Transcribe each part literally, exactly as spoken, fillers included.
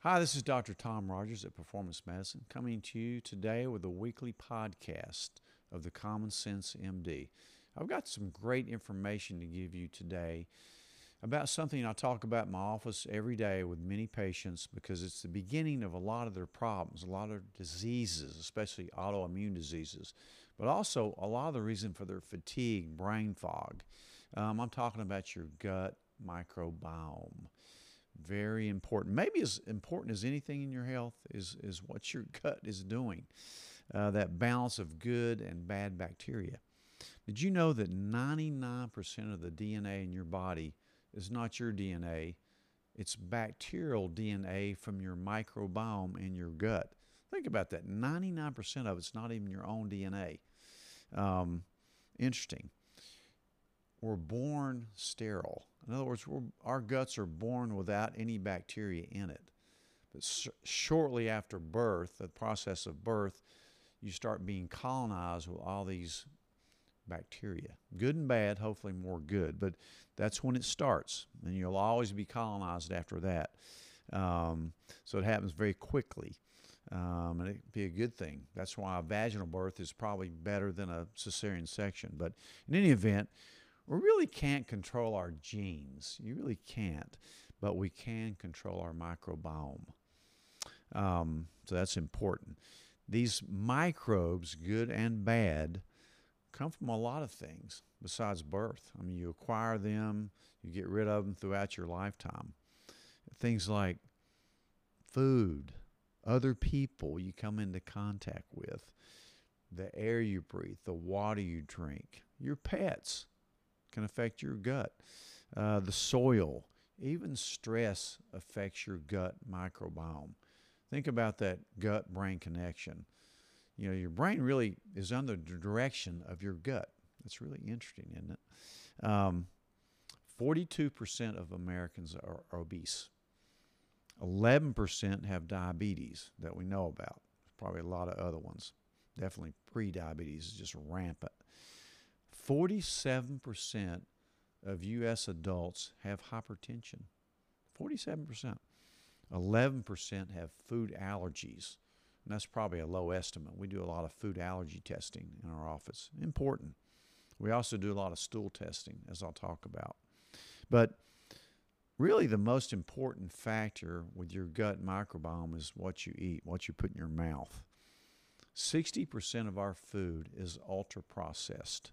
Hi, this is Doctor Tom Rogers at Performance Medicine coming to you today with a weekly podcast of the Common Sense M D. I've got some great information to give you today about something I talk about in my office every day with many patients because it's the beginning of a lot of their problems, a lot of diseases, especially autoimmune diseases, but also a lot of the reason for their fatigue, brain fog. Um, I'm talking about your gut microbiome. Very important. Maybe as important as anything in your health is, is what your gut is doing, uh, that balance of good and bad bacteria. Did you know that ninety-nine percent of the D N A in your body is not your D N A? It's bacterial D N A from your microbiome in your gut. Think about that. ninety-nine percent of it's not even your own D N A. Um, interesting. We're born sterile. In other words, we're, our guts are born without any bacteria in it. But sh- shortly after birth, the process of birth, you start being colonized with all these bacteria. Good and bad, hopefully more good, but that's when it starts, and you'll always be colonized after that. Um, so it happens very quickly, um, and it can be a good thing. That's why a vaginal birth is probably better than a cesarean section. But in any event, we really can't control our genes. You really can't, but we can control our microbiome. Um, so that's important. These microbes, good and bad, come from a lot of things besides birth. I mean, you acquire them, you get rid of them throughout your lifetime. Things like food, other people you come into contact with, the air you breathe, the water you drink, your pets can affect your gut, uh, the soil, even stress affects your gut microbiome. Think about that gut-brain connection. You know, your brain really is under the direction of your gut. That's really interesting, isn't it? Um, forty-two percent of Americans are obese. eleven percent have diabetes that we know about. There's probably a lot of other ones. Definitely pre-diabetes is just rampant. forty-seven percent of U S adults have hypertension. forty-seven percent. eleven percent have food allergies. And that's probably a low estimate. We do a lot of food allergy testing in our office. Important. We also do a lot of stool testing, as I'll talk about. But really, the most important factor with your gut microbiome is what you eat, what you put in your mouth. sixty percent of our food is ultra processed.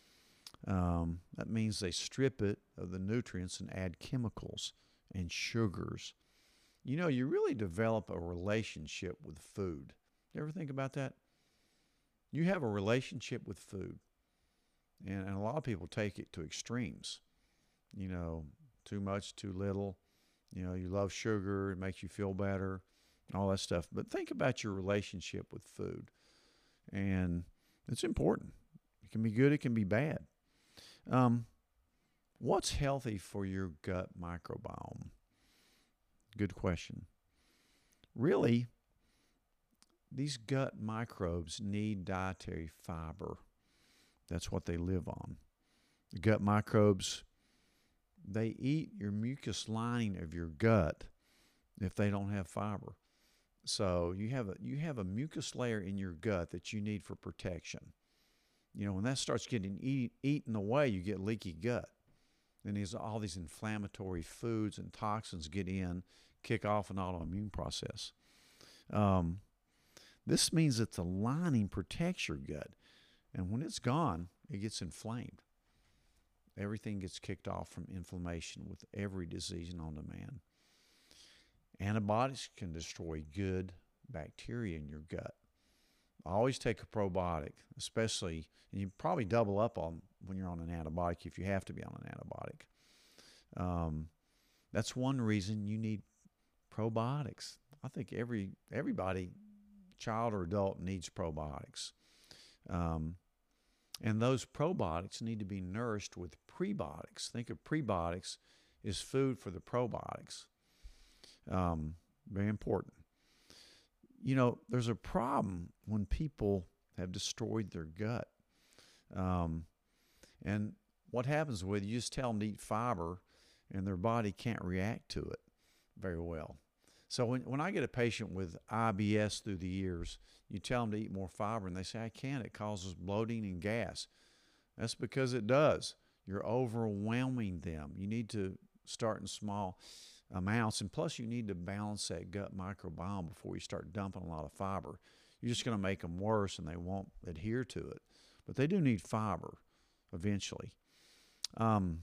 Um, that means they strip it of the nutrients and add chemicals and sugars. You know, you really develop a relationship with food. You ever think about that? You have a relationship with food, and, and a lot of people take it to extremes. You know, too much, too little. You know, you love sugar, it makes you feel better, all that stuff. But think about your relationship with food, and it's important. It can be good, it can be bad. Um, what's healthy for your gut microbiome? Good question. Really, these gut microbes need dietary fiber. That's what they live on. The gut microbes, they eat your mucus lining of your gut if they don't have fiber. So you have a you have a mucus layer in your gut that you need for protection. You know, when that starts getting eat, eaten away, you get leaky gut. Then these all these inflammatory foods and toxins get in, kick off an autoimmune process. Um, this means that the lining protects your gut, and when it's gone, it gets inflamed. Everything gets kicked off from inflammation with every disease known to man. Antibiotics can destroy good bacteria in your gut. Always take a probiotic, especially, and you probably double up on when you're on an antibiotic if you have to be on an antibiotic. Um, that's one reason you need probiotics. I think every everybody, child or adult, needs probiotics. Um, and those probiotics need to be nourished with prebiotics. Think of prebiotics as food for the probiotics. Um, very important. You know, there's a problem when people have destroyed their gut. Um, and what happens with you just tell them to eat fiber and their body can't react to it very well. So when, when I get a patient with I B S through the years, you tell them to eat more fiber, and they say, I can't. It causes bloating and gas. That's because it does. You're overwhelming them. You need to start in small amounts, and plus you need to balance that gut microbiome before you start dumping a lot of fiber. You're just going to make them worse, and they won't adhere to it. But they do need fiber eventually. Um,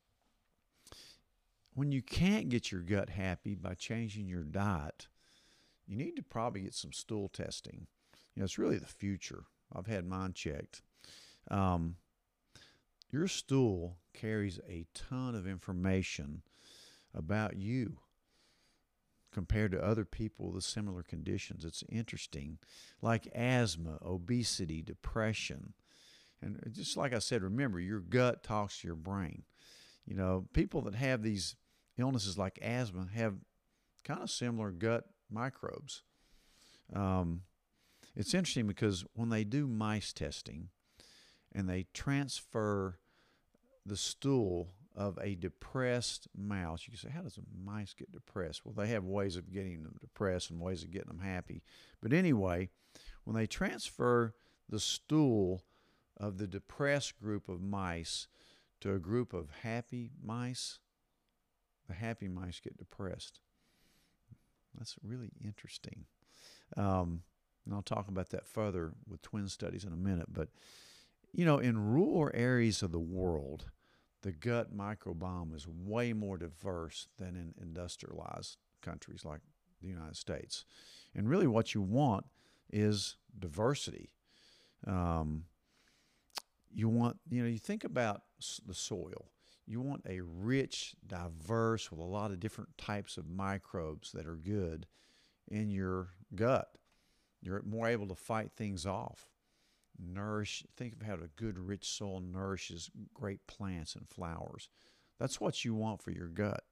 when you can't get your gut happy by changing your diet, you need to probably get some stool testing. You know, it's really the future. I've had mine checked. Um, your stool carries a ton of information about you compared to other people with similar conditions. It's interesting, like asthma, obesity, depression. And just like I said, remember, your gut talks to your brain. You know, people that have these illnesses like asthma have kind of similar gut microbes. Um, it's interesting because when they do mice testing and they transfer the stool of a depressed mouse, you can say, how does a mice get depressed? Well, they have ways of getting them depressed and ways of getting them happy. But anyway, when they transfer the stool of the depressed group of mice to a group of happy mice, the happy mice get depressed. That's really interesting. Um, and I'll talk about that further with twin studies in a minute. But, you know, in rural areas of the world, the gut microbiome is way more diverse than in industrialized countries like the United States. And really what you want is diversity. Um, you want, you know, you think about the soil. You want a rich, diverse, with a lot of different types of microbes that are good in your gut. You're more able to fight things off. Nourish, think of how a good, rich soil nourishes great plants and flowers. That's what you want for your gut.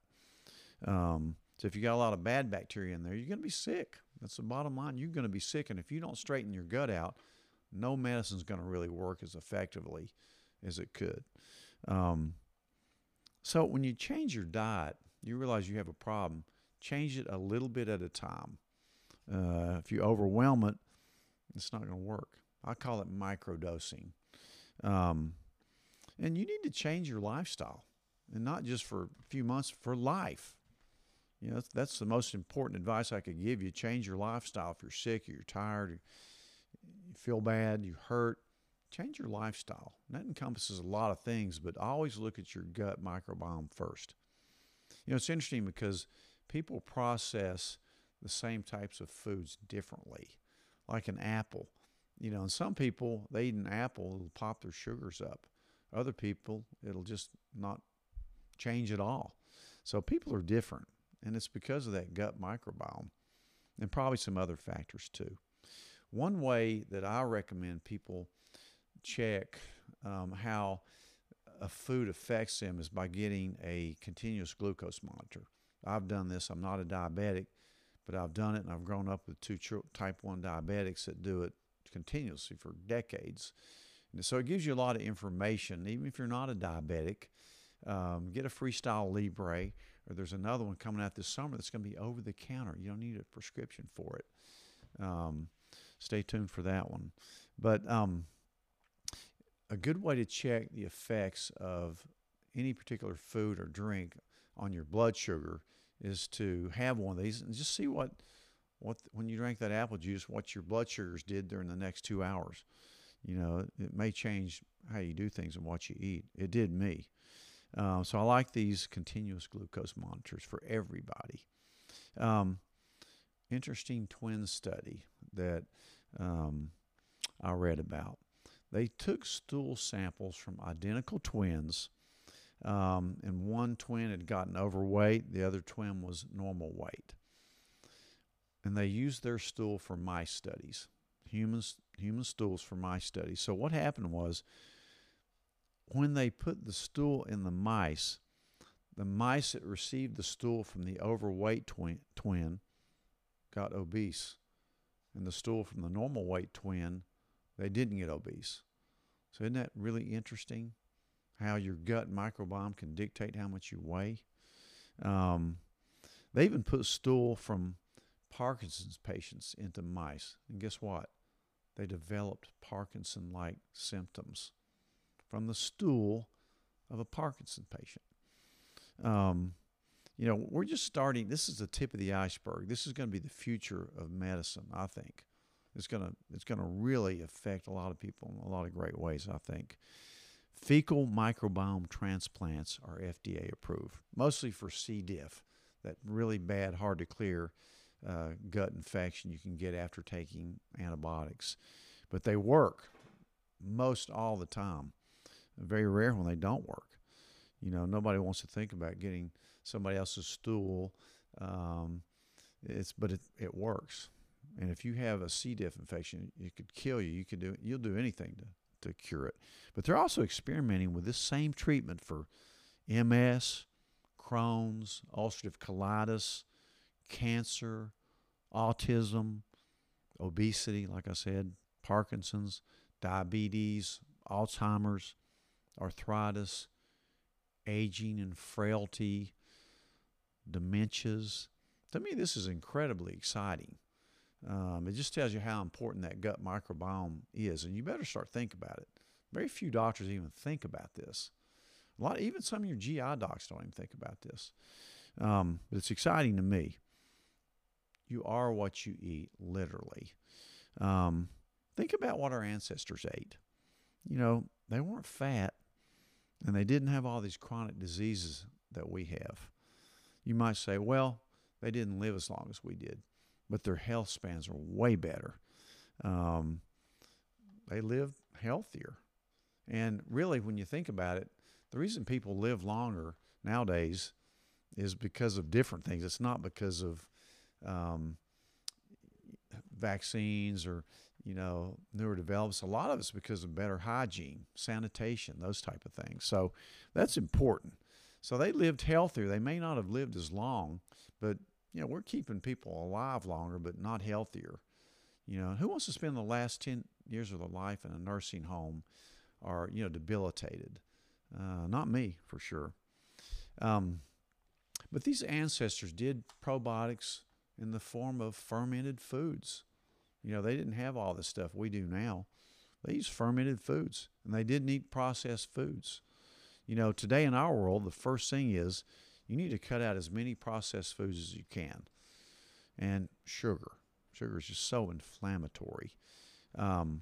Um, so if you got a lot of bad bacteria in there, you're going to be sick. That's the bottom line. You're going to be sick. And if you don't straighten your gut out, no medicine's going to really work as effectively as it could. Um, so when you change your diet, you realize you have a problem. Change it a little bit at a time. Uh, if you overwhelm it, it's not going to work. I call it microdosing. Um, and you need to change your lifestyle, and not just for a few months, for life. You know, that's, that's the most important advice I could give you. Change your lifestyle. If you're sick, or you're tired, you feel bad, you hurt, change your lifestyle. And that encompasses a lot of things, but always look at your gut microbiome first. You know, it's interesting because people process the same types of foods differently, like an apple. You know, and some people, they eat an apple, it'll pop their sugars up. Other people, it'll just not change at all. So people are different, and it's because of that gut microbiome and probably some other factors too. One way that I recommend people check um, how a food affects them is by getting a continuous glucose monitor. I've done this. I'm not a diabetic, but I've done it, and I've grown up with two type one diabetics that do it continuously for decades. And so it gives you a lot of information. Even if you're not a diabetic, um, get a Freestyle Libre, or there's another one coming out this summer that's going to be over the counter. You don't need a prescription for it. Um, stay tuned for that one. But um, a good way to check the effects of any particular food or drink on your blood sugar is to have one of these and just see what What when you drank that apple juice, what your blood sugars did during the next two hours. You know, it may change how you do things and what you eat. It did me. Um, so I like these continuous glucose monitors for everybody. Um, interesting twin study that um, I read about. They took stool samples from identical twins, um, and one twin had gotten overweight. The other twin was normal weight. And they used their stool for mice studies, humans, human stools for mice studies. So what happened was, when they put the stool in the mice, the mice that received the stool from the overweight twin, twin got obese. And the stool from the normal weight twin, they didn't get obese. So isn't that really interesting, how your gut microbiome can dictate how much you weigh? Um, They even put stool from Parkinson's patients into mice. And guess what? They developed Parkinson-like symptoms from the stool of a Parkinson patient. Um, you know, we're just starting. This is the tip of the iceberg. This is going to be the future of medicine, I think. It's going to it's going to really affect a lot of people in a lot of great ways, I think. Fecal microbiome transplants are F D A approved, mostly for C. diff, that really bad, hard to clear uh, gut infection you can get after taking antibiotics. But they work most all the time. Very rare when they don't work. You know, nobody wants to think about getting somebody else's stool. Um, it's but it, it works. And if you have a C. diff infection, it could kill you. You could do you'll do anything to, to cure it. But they're also experimenting with this same treatment for M S, Crohn's, ulcerative colitis, cancer, autism, obesity, like I said, Parkinson's, diabetes, Alzheimer's, arthritis, aging and frailty, dementias. To me, this is incredibly exciting. Um, it just tells you how important that gut microbiome is, and you better start thinking about it. Very few doctors even think about this. A lot, even some of your G I docs don't even think about this. Um, but it's exciting to me. You are what you eat, literally. Um, think about what our ancestors ate. You know, they weren't fat, and they didn't have all these chronic diseases that we have. You might say, well, they didn't live as long as we did, but their health spans are way better. Um, they lived healthier. And really, when you think about it, the reason people live longer nowadays is because of different things. It's not because of um, vaccines or, you know, newer developments. A lot of it's because of better hygiene, sanitation, those type of things. So that's important. So they lived healthier. They may not have lived as long, but, you know, we're keeping people alive longer, but not healthier. You know, who wants to spend the last ten years of their life in a nursing home or, you know, debilitated? Uh, not me, for sure. Um, but these ancestors did probiotics in the form of fermented foods. You know, they didn't have all the stuff we do now. They used fermented foods, and they didn't eat processed foods. You know, today in our world, the first thing is you need to cut out as many processed foods as you can. And sugar. Sugar is just so inflammatory. Um,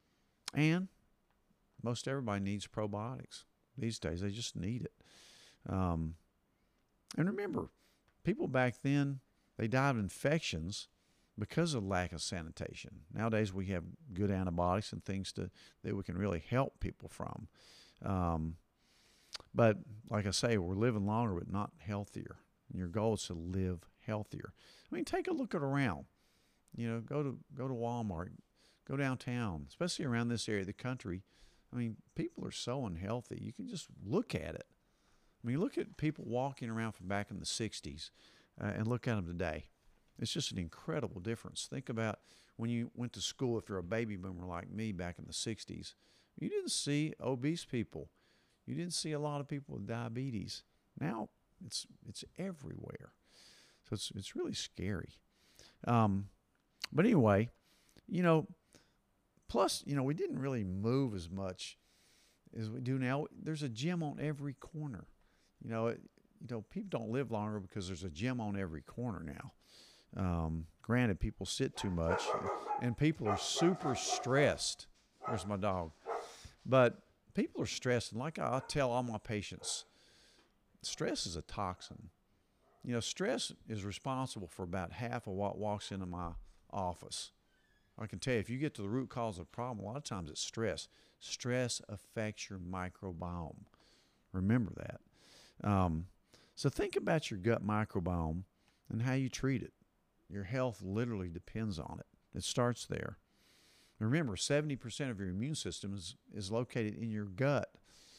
and most everybody needs probiotics these days. They just need it. Um, and remember, people back then, they died of infections because of lack of sanitation. Nowadays, we have good antibiotics and things to, that we can really help people from. Um, but like I say, we're living longer, but not healthier. And your goal is to live healthier. I mean, take a look at around. You know, go to go to Walmart, go downtown, especially around this area of the country. I mean, people are so unhealthy. You can just look at it. I mean, look at people walking around from back in the sixties uh, and look at them today. It's just an incredible difference. Think about when you went to school, if you're a baby boomer like me back in the sixties, you didn't see obese people. You didn't see a lot of people with diabetes. Now it's it's everywhere. So it's it's really scary. Um, but anyway, you know, plus, you know, we didn't really move as much as we do now. There's a gym on every corner. You know, it, you know, people don't live longer because there's a gym on every corner now. Um, granted, people sit too much, and people are super stressed. There's my dog. But people are stressed, and like I tell all my patients, stress is a toxin. You know, stress is responsible for about half of what walks into my office. I can tell you, if you get to the root cause of the problem, a lot of times it's stress. Stress affects your microbiome. Remember that. Um, so think about your gut microbiome and how you treat it. Your health literally depends on it. It starts there. Remember, seventy percent of your immune system is, is located in your gut.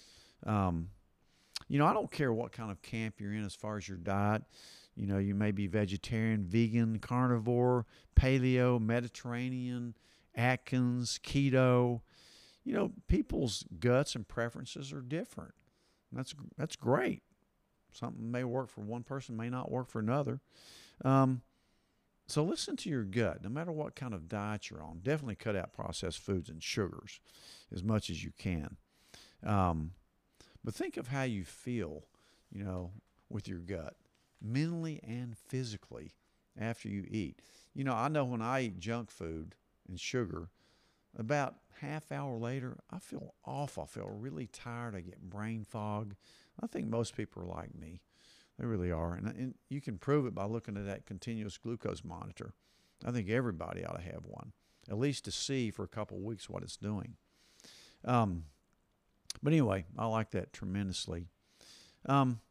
Um, you know, I don't care what kind of camp you're in as far as your diet. You know, you may be vegetarian, vegan, carnivore, paleo, Mediterranean, Atkins, keto. You know, people's guts and preferences are different. That's that's great. Something may work for one person, may not work for another. Um, so listen to your gut. No matter what kind of diet you're on, definitely cut out processed foods and sugars as much as you can. Um, but think of how you feel, you know, with your gut, mentally and physically after you eat. You know, I know when I eat junk food and sugar, about half hour later, I feel awful. I feel really tired. I get brain fog. I think most people are like me. They really are. And, and you can prove it by looking at that continuous glucose monitor. I think everybody ought to have one, at least to see for a couple of weeks what it's doing. Um, but anyway, I like that tremendously. Um,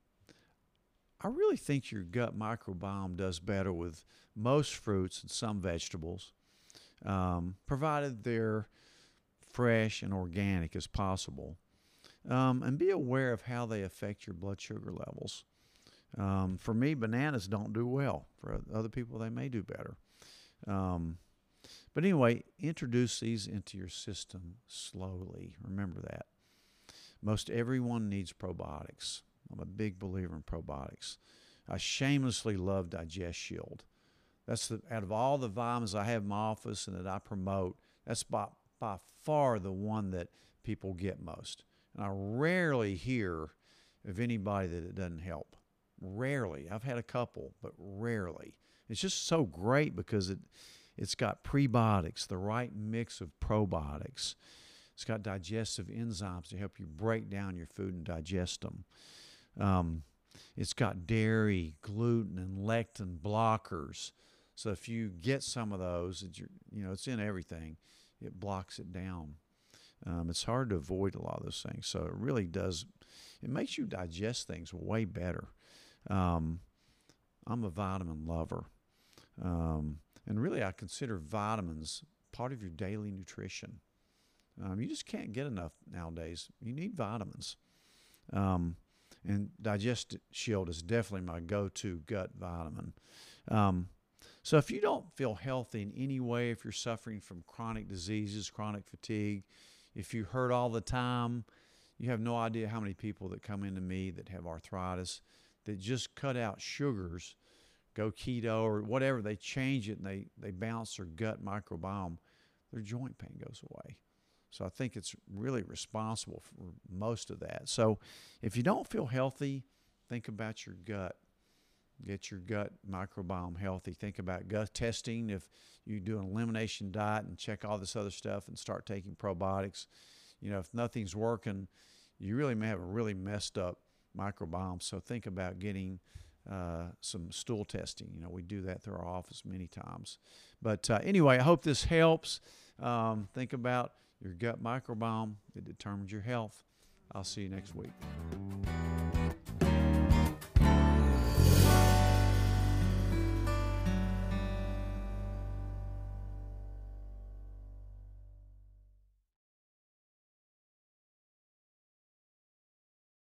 I really think your gut microbiome does better with most fruits and some vegetables, um, provided they're fresh and organic as possible. Um, and be aware of how they affect your blood sugar levels. Um, for me, bananas don't do well. For other people, they may do better. Um, but anyway, introduce these into your system slowly. Remember that. Most everyone needs probiotics. I'm a big believer in probiotics. I shamelessly love Digest Shield. That's the, out of all the vitamins I have in my office and that I promote, that's by, by far the one that people get most. And I rarely hear of anybody that it doesn't help. Rarely. I've had a couple, but rarely. It's just so great because it, it's got prebiotics, the right mix of probiotics. It's got digestive enzymes to help you break down your food and digest them. Um, it's got dairy, gluten, and lectin blockers. So if you get some of those, it's, you know, it's in everything. It blocks it down. Um, it's hard to avoid a lot of those things. So it really does. It makes you digest things way better. Um, I'm a vitamin lover. Um, and really, I consider vitamins part of your daily nutrition. Um, you just can't get enough nowadays. You need vitamins. Um, and Digest Shield is definitely my go-to gut vitamin. Um, so if you don't feel healthy in any way, if you're suffering from chronic diseases, chronic fatigue, if you hurt all the time, you have no idea how many people that come into me that have arthritis, that just cut out sugars, go keto or whatever, they change it and they, they balance their gut microbiome, their joint pain goes away. So I think it's really responsible for most of that. So if you don't feel healthy, think about your gut. Get your gut microbiome healthy. Think about gut testing. If you do an elimination diet and check all this other stuff and start taking probiotics, you know, if nothing's working, you really may have a really messed up microbiome. So think about getting uh, some stool testing. You know, we do that through our office many times. But uh, anyway, I hope this helps. Um, think about your gut microbiome. It determines your health. I'll see you next week.